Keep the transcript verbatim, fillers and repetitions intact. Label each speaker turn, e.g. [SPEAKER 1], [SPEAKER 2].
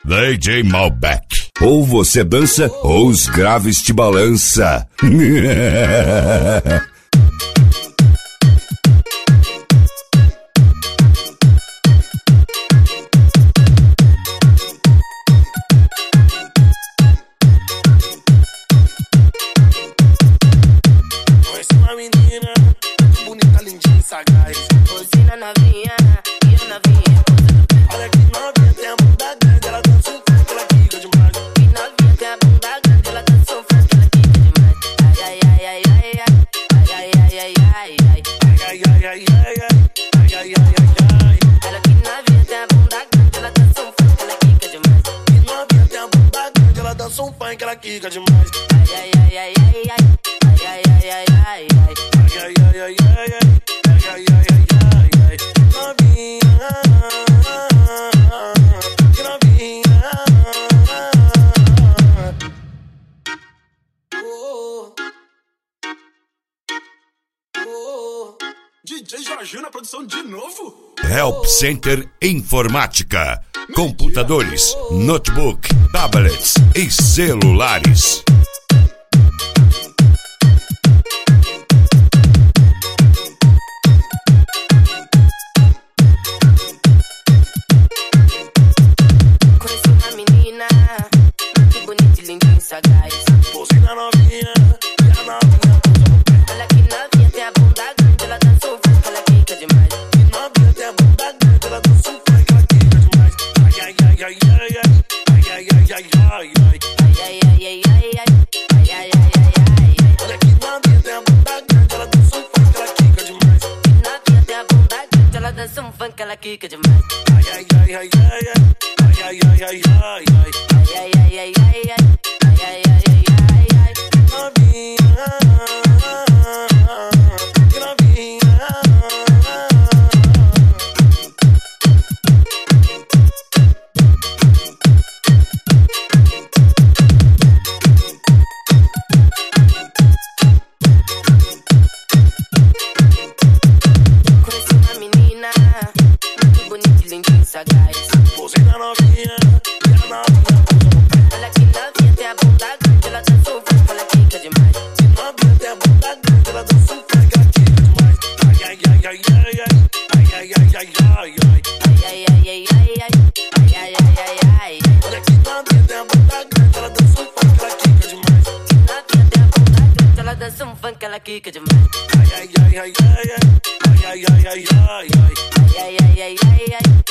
[SPEAKER 1] D J Malbec.
[SPEAKER 2] Ou você dança, ou os graves te balança.
[SPEAKER 3] Conheci uma menina, bonita, lindinha, sagaz.
[SPEAKER 4] Rosina novinha, e eu novinha.
[SPEAKER 3] Olha que novinha, tem a bunda grande, ela dança um funk, ela quica demais.
[SPEAKER 4] Que novinha tem a bunda grande, ela dança um funk, ela quica demais. Ai, ai, ai, ai, ai, ai, ai, ai, ai, ai, ai.
[SPEAKER 3] Ai, ai, ai, ai, ai, ai, ai, ai, ai.
[SPEAKER 4] Ela que novinha tem a bunda grande, ela dança um funk, ela quica demais.
[SPEAKER 3] Que novinha, tem a bunda grande, ela dança um funk, ela quica demais.
[SPEAKER 4] Ai, ai, ai, ai, ai, ai, ai, ai, ai, ai, ai.
[SPEAKER 3] Ai, ai, ai, ai, ai, ai, ai, ai, ai, ai. Novinha, que novinha. Oh, oh.
[SPEAKER 5] D J Jorginho na produção de novo.
[SPEAKER 1] Help Center Informática. Computadores, notebook, tablets e celulares.
[SPEAKER 4] Conheci uma menina, muito bonita e lindinha, sagaz.
[SPEAKER 3] Rosina novinha, e a novinha pousa no pé.
[SPEAKER 4] Ela que novinha tem a bunda grande, ela dança um funk, ela quica demais.
[SPEAKER 3] Que novinha, tem a bunda grande, ela dança um funk, ela quica demais. Ai, ai, ai, ai, ai, ai, ai, ai, ai, ai, ai, ai.
[SPEAKER 4] Ai, ai, ai, ai, ai, ai, ai, ai, ai, ai, ai.
[SPEAKER 3] Olha que novinha, tem a bunda grande, ela dança um funk, ela quica demais.
[SPEAKER 4] Que novinha tem a bunda grande, ela dança um funk, ela quica demais.
[SPEAKER 3] Ai, ai, ai, ai, ai, ai, ai, ai, ai, ai, ai.
[SPEAKER 4] Ai, ai, ai, ai, ai, ai, ai, ai, ai, ai, ai.
[SPEAKER 3] Novinha, que novinha.
[SPEAKER 4] Conheci uma menina, muito bonita e lindinha, sagaz.
[SPEAKER 3] Rosina novinha, e a novinha pousa no pé.
[SPEAKER 4] Ela que novinha tem a bunda grande, ela dança um funk, ela quica demais.
[SPEAKER 3] Que novinha, tem a bunda grande, ela dança um funk, ela quica demais. Ai, ai, ai, ai, ai, ai, ai, ai, ai, ai, ai, ai.
[SPEAKER 4] Ai, ai, ai, ai, ai, ai, ai, ai, ai, ai, ai.
[SPEAKER 3] Olha que novinha, tem a bunda grande, ela dança um funk, ela quica demais.
[SPEAKER 4] Novinha tem a bunda grande, ela dança um funk, ela quica demais.
[SPEAKER 3] Ai, ai, ai, ai, ai, ai, ai, ai, ai, ai, ai.
[SPEAKER 4] Ai, ai, ai, ai, ai, ai,